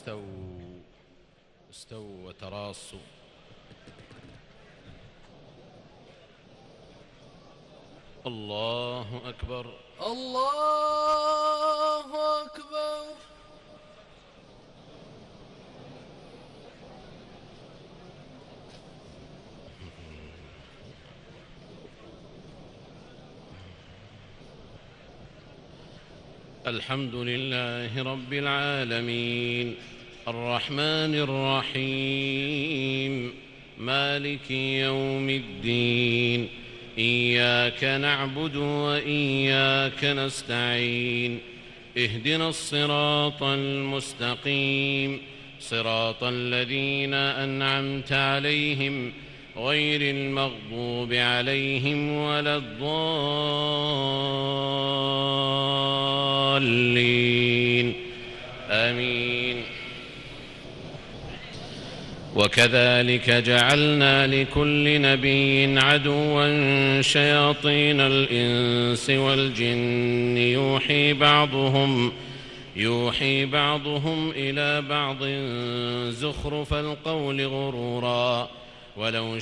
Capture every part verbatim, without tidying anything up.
استووا استووا وتراصوا. الله أكبر الله أكبر. الحمد لله رب العالمين الرحمن الرحيم مالك يوم الدين إياك نعبد وإياك نستعين اهدنا الصراط المستقيم صراط الذين أنعمت عليهم غير المغضوب عليهم ولا الضالين آمين. وكذلك جعلنا لكل نبي عدوا شياطين الإنس والجن يوحي بعضهم يوحي بعضهم إلى بعض زخرف القول غرورا ولو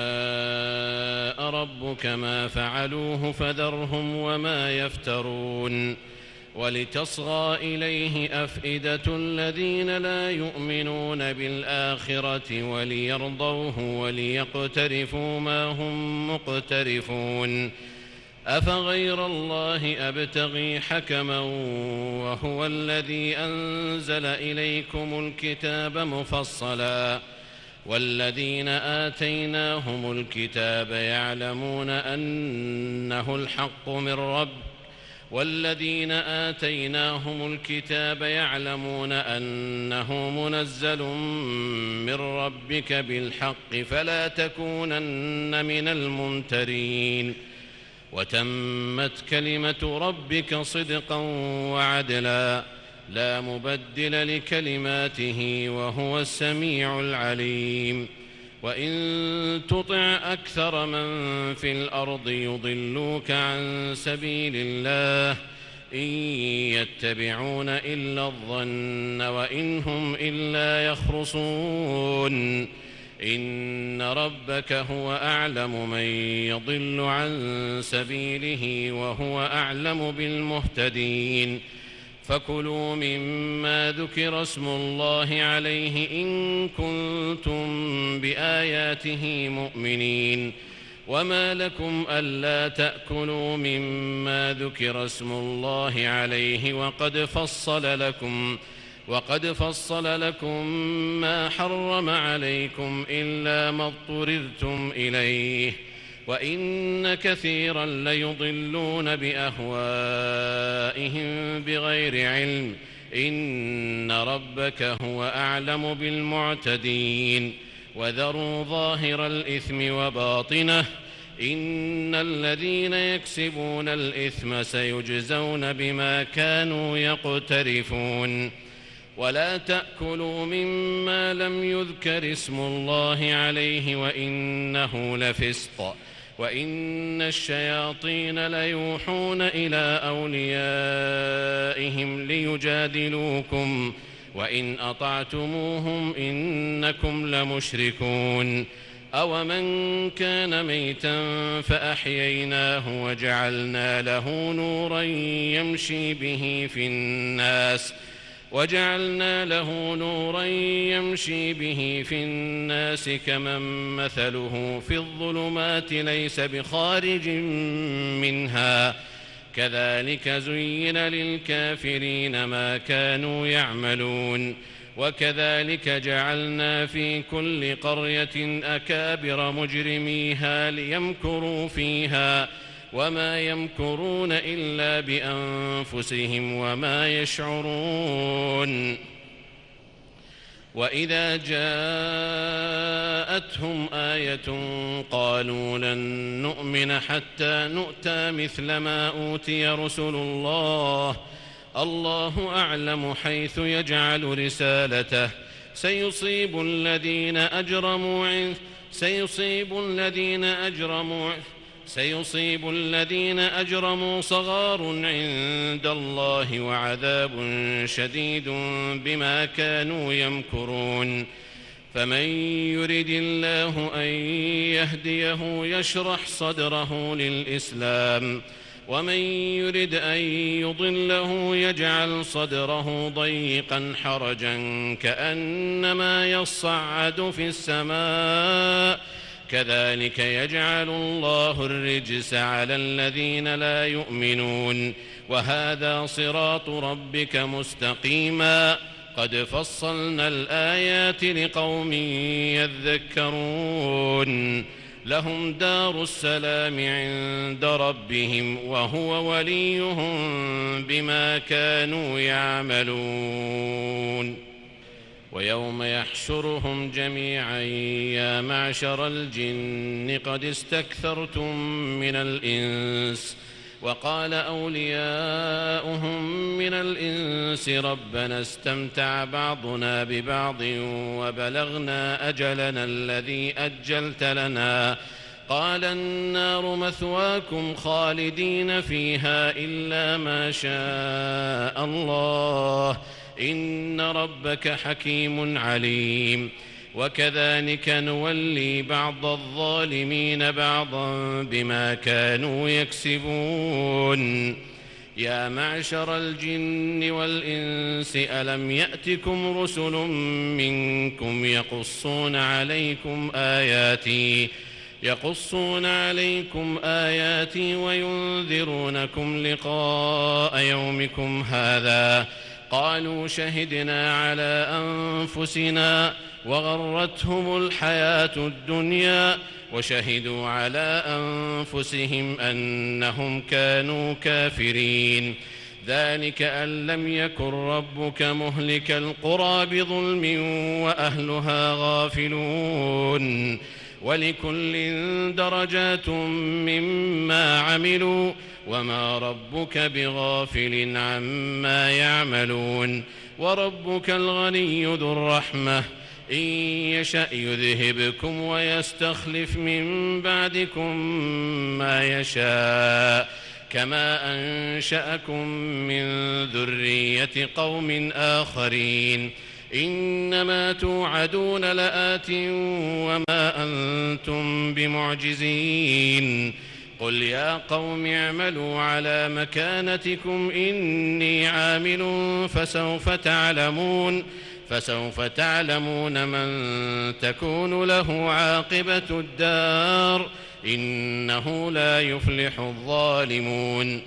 شاء ربك ما فعلوه فذرهم وما يفترون. ولتصغى إليه أفئدة الذين لا يؤمنون بالآخرة وليرضوه وليقترفوا ما هم مقترفون. أفغير الله أبتغي حكما وهو الذي أنزل إليكم الكتاب مفصلا والذين آتيناهم الكتاب يعلمون أنه الحق من رب والذين آتيناهم الكتاب يعلمون أنه منزل من ربك بالحق فلا تكونن من الممترين. وتمت كلمة ربك صدقا وعدلا لا مبدل لكلماته وهو السميع العليم. وإن تطع أكثر من في الأرض يضلوك عن سبيل الله إن يتبعون إلا الظن وإن هم إلا يخرصون. إن ربك هو أعلم من يضل عن سبيله وهو أعلم بالمهتدين. فكلوا مما ذكر اسم الله عليه إن كنتم بآياته مؤمنين. وما لكم ألا تأكلوا مما ذكر اسم الله عليه وقد فصل لكم وقد فصل لكم ما حرم عليكم إلا ما اضطررتم إليه وإن كثيرا ليضلون بأهوائهم بغير علم إن ربك هو أعلم بالمعتدين. وذروا ظاهر الإثم وباطنه إن الذين يكسبون الإثم سيجزون بما كانوا يقترفون. ولا تأكلوا مما لم يذكر اسم الله عليه وإنه لفسق وإن الشياطين ليوحون إلى أوليائهم ليجادلوكم وإن أطعتموهم إنكم لمشركون. أومن كان ميتا فأحييناه وجعلنا له نورا يمشي به في الناس وجعلنا له نورا يمشي به في الناس كمن مثله في الظلمات ليس بخارج منها كذلك زين للكافرين ما كانوا يعملون. وكذلك جعلنا في كل قرية أكابر مجرميها ليمكروا فيها وما يمكرون إلا بأنفسهم وما يشعرون. وإذا جاءتهم آية قالوا لن نؤمن حتى نؤتى مثل ما أوتي رسل الله الله أعلم حيث يجعل رسالته سيصيب الذين أجرموا سيصيب الذين أجرموا سيصيب الذين أجرموا صغار عند الله وعذاب شديد بما كانوا يمكرون فمن يرد الله أن يهديه يشرح صدره للإسلام ومن يرد أن يضله يجعل صدره ضيقا حرجا كأنما يصعد في السماء كذلك يجعل الله الرجس على الذين لا يؤمنون وهذا صراط ربك مستقيما قد فصلنا الآيات لقوم يذكرون لهم دار السلام عند ربهم وهو وليهم بما كانوا يعملون ويوم يحشرهم جميعا يا معشر الجن قد استكثرتم من الإنس وقال أولياؤهم من الإنس ربنا استمتع بعضنا ببعض وبلغنا أجلنا الذي أجلت لنا قال النار مثواكم خالدين فيها إلا ما شاء الله إن ربك حكيم عليم وكذلك نولي بعض الظالمين بعضا بما كانوا يكسبون يا معشر الجن والإنس ألم يأتكم رسل منكم يقصون عليكم آياتي يقصون عليكم آياتي وينذرونكم لقاء يومكم هذا قالوا شهدنا على أنفسنا وغرتهم الحياة الدنيا وشهدوا على أنفسهم أنهم كانوا كافرين ذلك أن لم يكن ربك مهلك القرى بظلم وأهلها غافلون ولكل درجات مما عملوا وما ربك بغافل عما يعملون وربك الغني ذو الرحمة إن يشأ يذهبكم ويستخلف من بعدكم ما يشاء كما أنشأكم من ذرية قوم آخرين إنما توعدون لآت وما أنتم بمعجزين قل يا قوم اعملوا على مكانتكم إني عامل فسوف تعلمون فسوف تعلمون من تكون له عاقبة الدار إنه لا يفلح الظالمون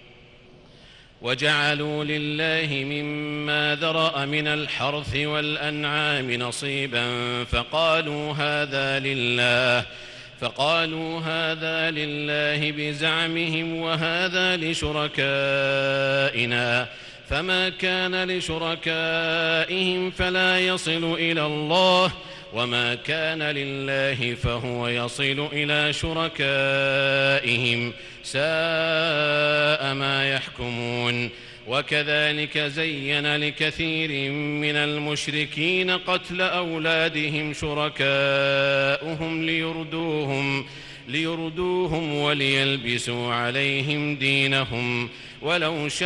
وجعلوا لله مما ذرأ من الحرث والأنعام نصيبا فقالوا هذا لله فقالوا هذا لله بزعمهم وهذا لشركائنا فما كان لشركائهم فلا يصل إلى الله وما كان لله فهو يصل إلى شركائهم ساء ما يحكمون وكذلك زين لكثير من المشركين قتل أولادهم شركاؤهم ليردوهم ليردوهم وليلبسوا عليهم دينهم ولو شاء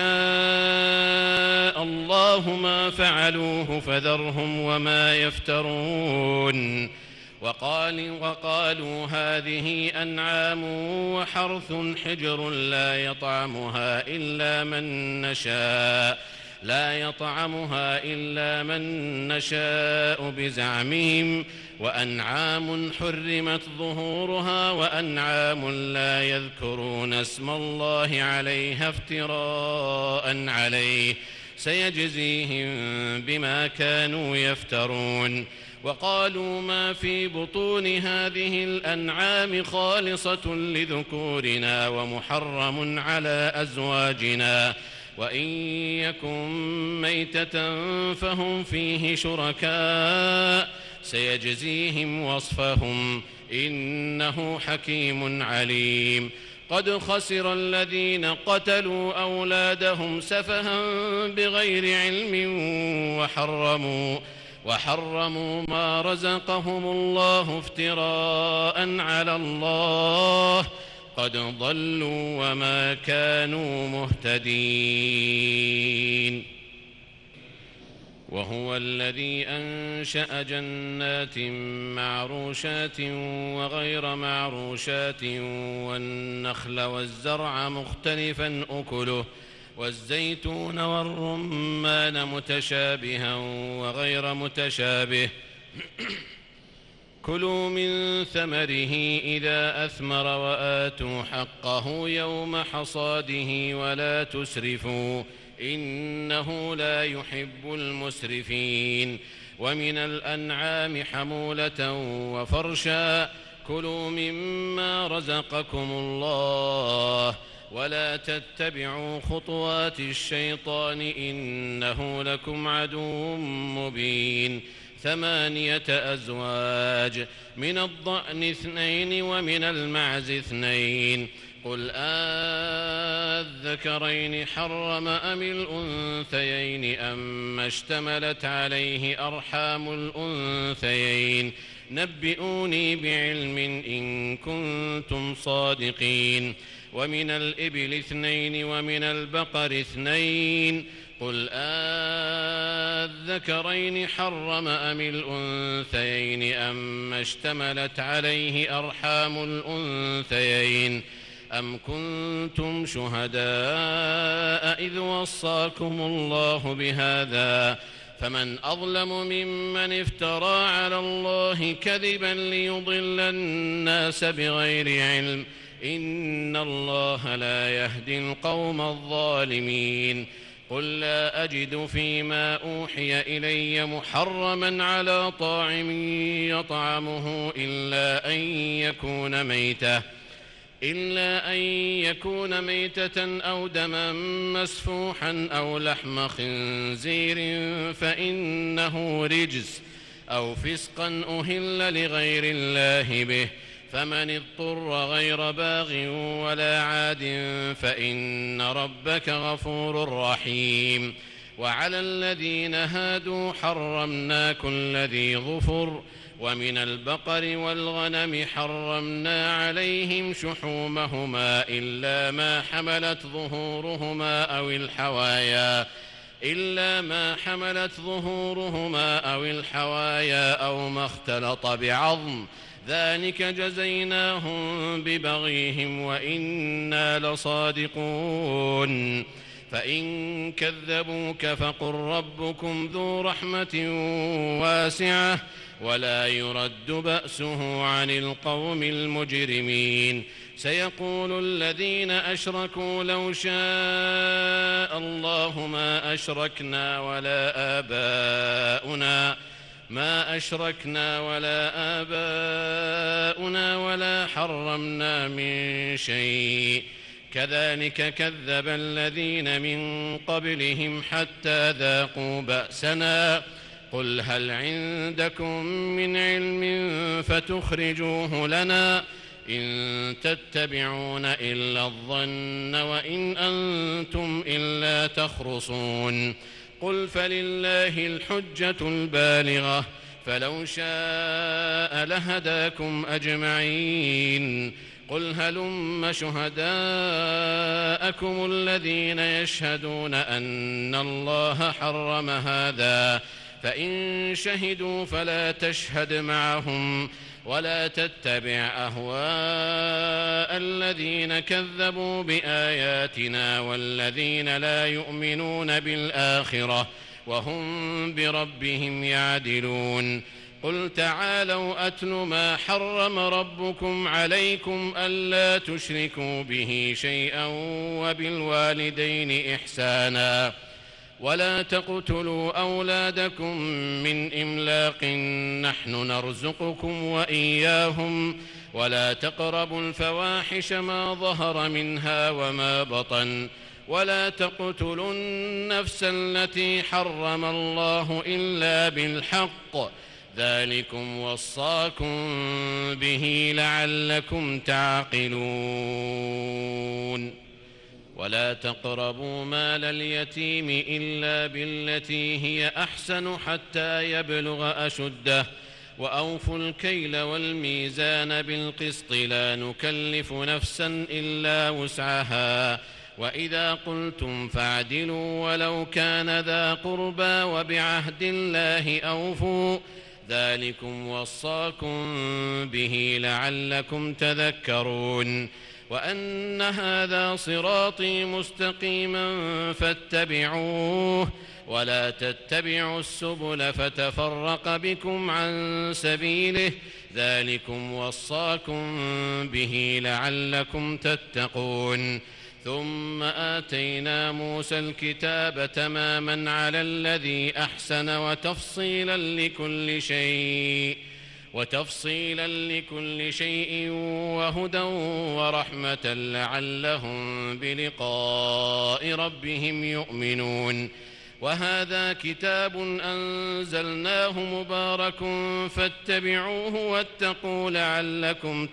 الله ما فعلوه فذرهم وما يفترون وقال وقالوا هذه أنعام وحرث حجر لا يطعمها إلا من نشاء لا يطعمها إلا من نشاء بزعمهم وأنعام حرمت ظهورها وأنعام لا يذكرون اسم الله عليها افتراء عليه سيجزيهم بما كانوا يفترون وقالوا ما في بطون هذه الأنعام خالصة لذكورنا ومحرم على أزواجنا وإن يكن ميتة فهم فيه شركاء سيجزيهم وصفهم إنه حكيم عليم قد خسر الذين قتلوا أولادهم سفها بغير علم وحرموا وحرموا ما رزقهم الله افتراء على الله وقد ضلوا وما كانوا مهتدين. وهو الذي أنشأ جنات معروشات وغير معروشات والنخل والزرع مختلفا أكله والزيتون والرمان متشابها وغير متشابه كلوا من ثمره إذا أثمر وآتوا حقه يوم حصاده ولا تسرفوا إنه لا يحب المسرفين. ومن الأنعام حمولة وفرشا كلوا مما رزقكم الله ولا تتبعوا خطوات الشيطان إنه لكم عدو مبين. ثمانية أزواج من الضأن اثنين ومن المعز اثنين قل آذكرين حرم أم الأنثيين أما اشتملت عليه أرحام الأنثيين نبئوني بعلم إن كنتم صادقين. ومن الإبل اثنين ومن البقر اثنين قل آذكرين حرم أم الأنثيين أما اشتملت عليه أرحام الأنثيين أم كنتم شهداء إذ وصاكم الله بهذا فمن أظلم ممن افترى على الله كذبا ليضل الناس بغير علم إن الله لا يهدي القوم الظالمين. قل لا أجد فيما أوحي إلي محرما على طاعم يطعمه إلا أن يكون ميتة إلا أن يكون ميتة أو دما مسفوحا أو لحم خنزير فإنه رجس أو فسقا أهل لغير الله به فمن اضطر غير باغ ولا عاد فإن ربك غفور رحيم. وعلى الذين هادوا حرمنا كل ذي ظفر ومن البقر والغنم حرمنا عليهم شحومهما إلا ما حملت ظهورهما أو الحوايا إلا ما حملت ظهورهما أو الحوايا أو ما اختلط بعظم ذلك جزيناهم ببغيهم وإنا لصادقون. فإن كذبوك فقل ربكم ذو رحمة واسعة ولا يرد بأسه عن القوم المجرمين. سيقول الذين أشركوا لو شاء الله ما أشركنا ولا آباؤنا ما أشركنا ولا آباؤنا ولا حرمنا من شيء كذلك كذب الذين من قبلهم حتى ذاقوا بأسنا قل هل عندكم من علم فتخرجوه لنا إن تتبعون إلا الظن وإن أنتم إلا تخرصون. قل فلله الحجة البالغة فلو شاء لهداكم أجمعين. قل هلم شهداءكم الذين يشهدون أن الله حرم هذا فإن شهدوا فلا تشهد معهم ولا تتبع أهواء الذين كذبوا بآياتنا والذين لا يؤمنون بالآخرة وهم بربهم يعدلون. قل تعالوا أتل ما حرم ربكم عليكم ألا تشركوا به شيئا وبالوالدين إحسانا ولا تقتلوا أولادكم من إملاق نحن نرزقكم وإياهم ولا تقربوا الفواحش ما ظهر منها وما بطن ولا تقتلوا النفس التي حرم الله إلا بالحق ذلكم وصاكم به لعلكم تعقلون. ولا تقربوا مال اليتيم إلا بالتي هي أحسن حتى يبلغ أشده وأوفوا الكيل والميزان بالقسط لا نكلف نفسا إلا وسعها وإذا قلتم فاعدلوا ولو كان ذا قربى وبعهد الله أوفوا ذلكم وصاكم به لعلكم تذكرون وأن هذا صراطي مستقيما فاتبعوه ولا تتبعوا السبل فتفرق بكم عن سبيله ذلكم وصاكم به لعلكم تتقون ثم آتينا موسى الكتاب تماما على الذي أحسن وتفصيلا لكل شيء وتفصيلا لكل شيء وهدى ورحمة لعلهم بلقاء ربهم يؤمنون وهذا كتاب أنزلناه مبارك فاتبعوه واتقوا لعلكم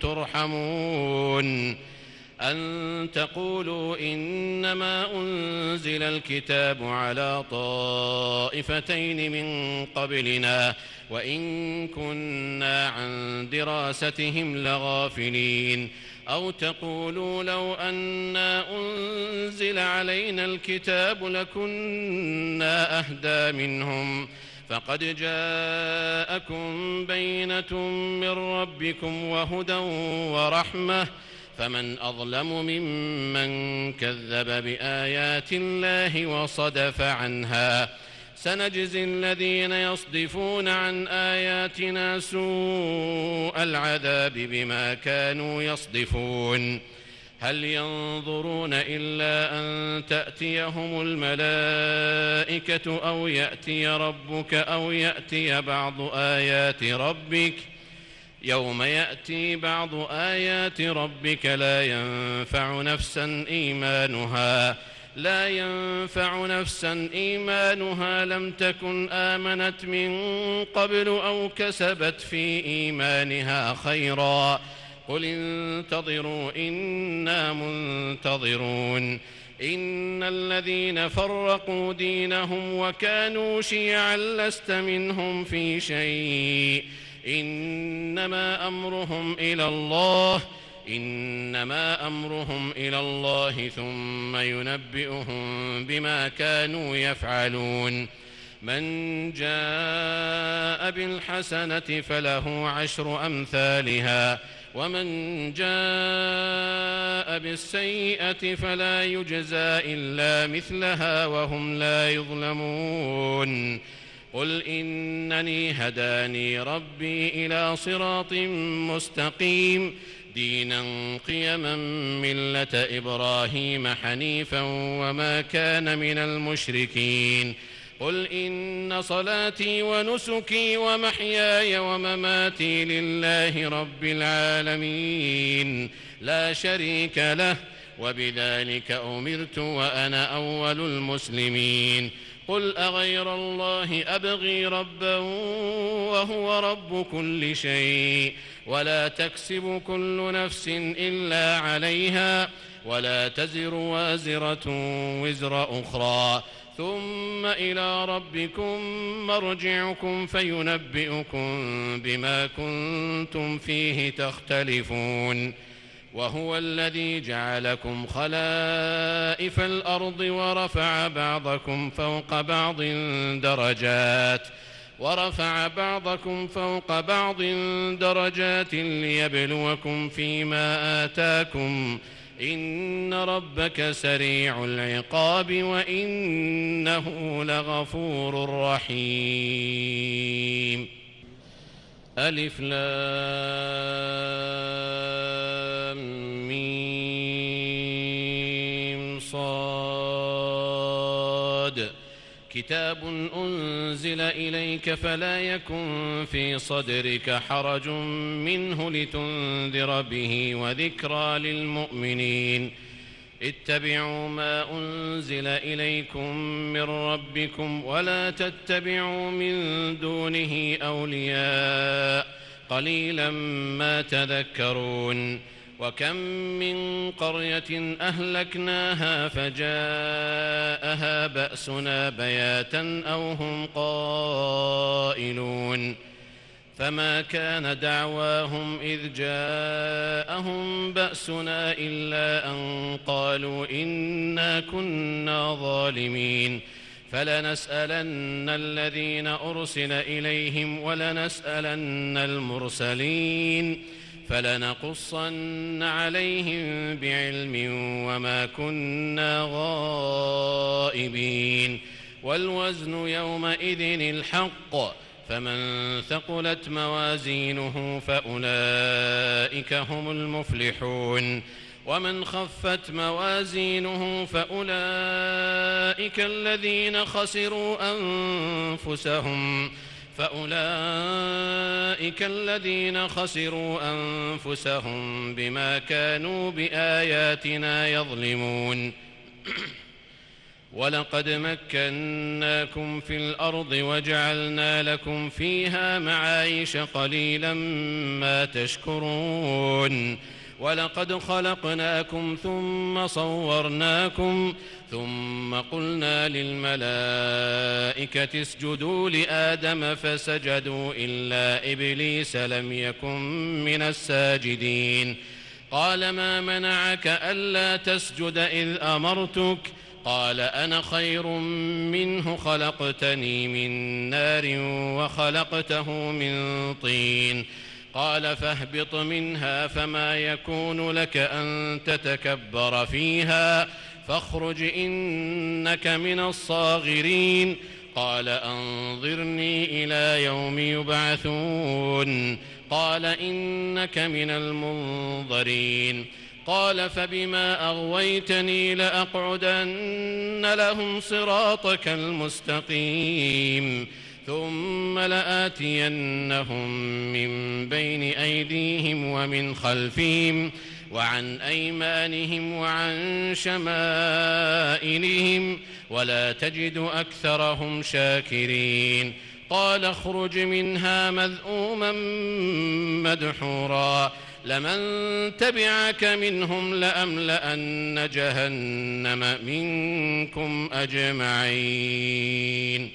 ترحمون أن تقولوا إنما أنزل الكتاب على طائفتين من قبلنا وإن كنا عن دراستهم لغافلين أو تقولوا لو أنا أنزل علينا الكتاب لكنا أهدى منهم فقد جاءكم بينة من ربكم وهدى ورحمة فمن أظلم ممن كذب بآيات الله وصدف عنها سنجزي الذين يصدفون عن آياتنا سوء العذاب بما كانوا يصدفون هل ينظرون إلا أن تأتيهم الملائكة أو يأتي ربك أو يأتي بعض آيات ربك يوم يأتي بعض آيات ربك لا ينفع نفسا إيمانها لا ينفع نفسا إيمانها لم تكن آمنت من قبل أو كسبت في إيمانها خيرا قل انتظروا إنا منتظرون إن الذين فرقوا دينهم وكانوا شيعا لست منهم في شيء إنما أمرهم إلى الله إنما أمرهم إلى الله ثم ينبئهم بما كانوا يفعلون من جاء بالحسنة فله عشر أمثالها ومن جاء بالسيئة فلا يجزى إلا مثلها وهم لا يظلمون قل إنني هداني ربي إلى صراط مستقيم دينا قيما ملة إبراهيم حنيفا وما كان من المشركين قل إن صلاتي ونسكي ومحياي ومماتي لله رب العالمين لا شريك له وبذلك أمرت وأنا أول المسلمين قل أغير الله أبغي ربا وهو رب كل شيء ولا تكسب كل نفس إلا عليها ولا تزر وازرة وزر أخرى ثم إلى ربكم مرجعكم فينبئكم بما كنتم فيه تختلفون وهو الذي جعلكم خلائف الأرض ورفع بعضكم فوق بعض درجات ورفع بعضكم فوق بعض درجات ليبلوكم فيما آتاكم إن ربك سريع العقاب وإنه لغفور رحيم ألف لام ميم صاد كتاب أنزل إليك فلا يكن في صدرك حرج منه لتنذر به وذكرى للمؤمنين اتبعوا ما أنزل إليكم من ربكم ولا تتبعوا من دونه أولياء قليلا ما تذكرون وكم من قرية أهلكناها فجاءها بأسنا بياتا أو هم قائلون فما كان دعواهم إذ جاءهم بأسنا إلا أن قالوا إنا كنا ظالمين فلنسألن الذين أرسل إليهم ولنسألن المرسلين فلنقصن عليهم بعلم وما كنا غائبين والوزن يومئذ الحق فمن ثقلت موازينه فأولئك هم المفلحون ومن خفت موازينه فأولئك الذين خسروا أنفسهم فأولئك الذين خسروا أنفسهم بما كانوا بآياتنا يظلمون ولقد مكناكم في الأرض وجعلنا لكم فيها معايش قليلا ما تشكرون ولقد خلقناكم ثم صورناكم ثم قلنا للملائكة اسجدوا لآدم فسجدوا إلا إبليس لم يكن من الساجدين قال ما منعك ألا تسجد إذ أمرتك قال أنا خير منه خلقتني من نار وخلقته من طين قال فاهبط منها فما يكون لك أن تتكبر فيها فاخرج إنك من الصاغرين قال أنظرني إلى يوم يبعثون قال إنك من المنظرين قال فبما أغويتني لأقعدن لهم صراطك المستقيم ثم لآتينهم من بين أيديهم ومن خلفهم وعن أيمانهم وعن شمائلهم ولا تجد أكثرهم شاكرين قال اخرج منها مذءوما مدحورا لمن تبعك منهم لأملأن جهنم منكم أجمعين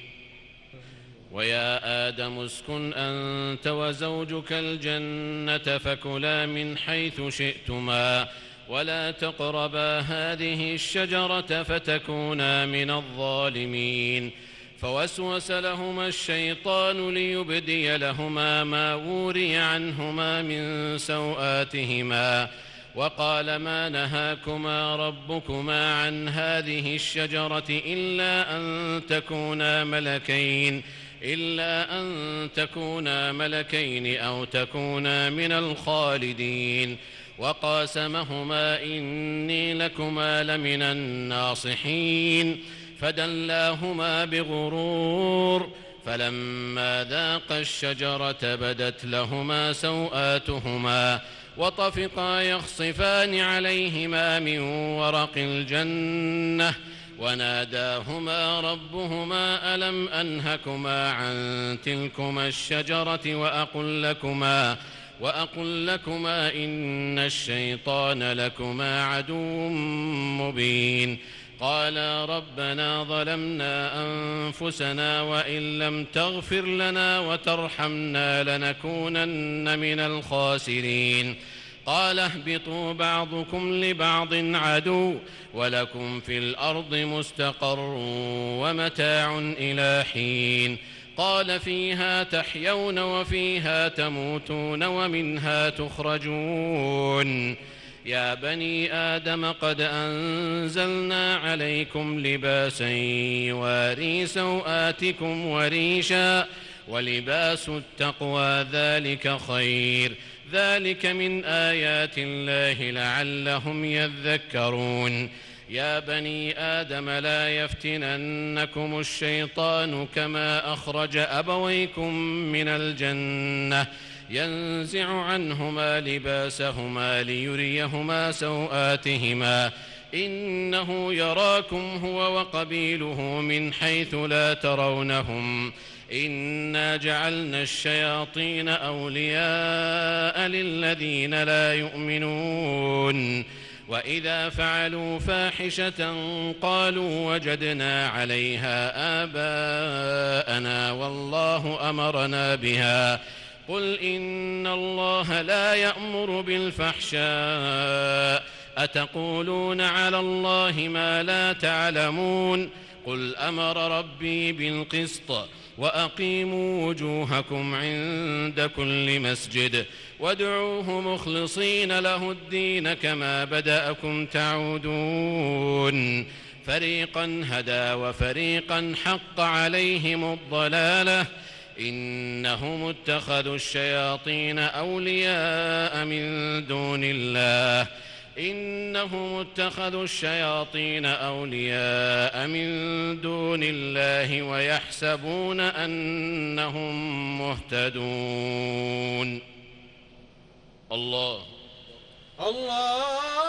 ويا آدم اسكن أنت وزوجك الجنة فكلا من حيث شئتما ولا تقربا هذه الشجرة فتكونا من الظالمين فوسوس لهما الشيطان ليبدي لهما ما وري عنهما من سوآتهما وقال ما نهاكما ربكما عن هذه الشجرة إلا أن تكونا ملكين إلا أن تكونا ملكين أو تكونا من الخالدين وقاسمهما إني لكما لمن الناصحين فدلاهما بغرور فلما ذاقا الشجرة بدت لهما سوآتهما وطفقا يخصفان عليهما من ورق الجنة وناداهما ربهما ألم أنهكما عن تلكما الشجرة وأقل لكما وأقل لكما إن الشيطان لكما عدو مبين قالا ربنا ظلمنا أنفسنا وإن لم تغفر لنا وترحمنا لنكونن من الخاسرين قال اهبطوا بعضكم لبعض عدو ولكم في الأرض مستقر ومتاع إلى حين قال فيها تحيون وفيها تموتون ومنها تخرجون يا بني آدم قد أنزلنا عليكم لباسا يواري سوآتكم وريشا ولباس التقوى ذلك خير ذلك من آيات الله لعلهم يذكرون يا بني آدم لا يفتننكم الشيطان كما أخرج أبويكم من الجنة ينزع عنهما لباسهما ليريهما سوآتهما إنه يراكم هو وقبيله من حيث لا ترونهم إنا جعلنا الشياطين أولياء للذين لا يؤمنون وإذا فعلوا فاحشة قالوا وجدنا عليها آباءنا والله أمرنا بها قل إن الله لا يأمر بالفحشاء أتقولون على الله ما لا تعلمون قل أمر ربي بالقسط وأقيموا وجوهكم عند كل مسجد وادعوه مخلصين له الدين كما بدأكم تعودون فريقا هدى وفريقا حق عليهم الضلالة إنهم اتخذوا الشياطين أولياء من دون الله إنهم اتخذوا الشياطين أولياء من دون الله ويحسبون أنهم مهتدون. الله الله